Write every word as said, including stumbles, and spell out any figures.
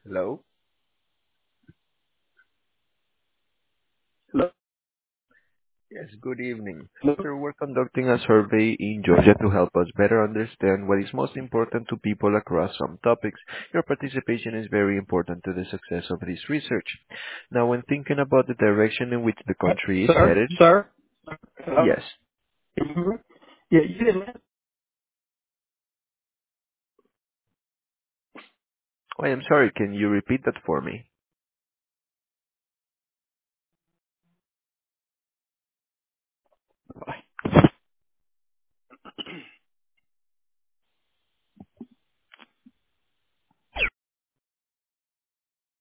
Hello? Hello? Yes, good evening. Hello? Sir, we're conducting a survey in Georgia to help us better understand what is most important to people across some topics. Your participation is very important to the success of this research. Now, when thinking about the direction in which the Uh, country is sir? headed, Sir? Hello? yes. Can you hear me? Yeah, you didn't let I am sorry, can you repeat that for me?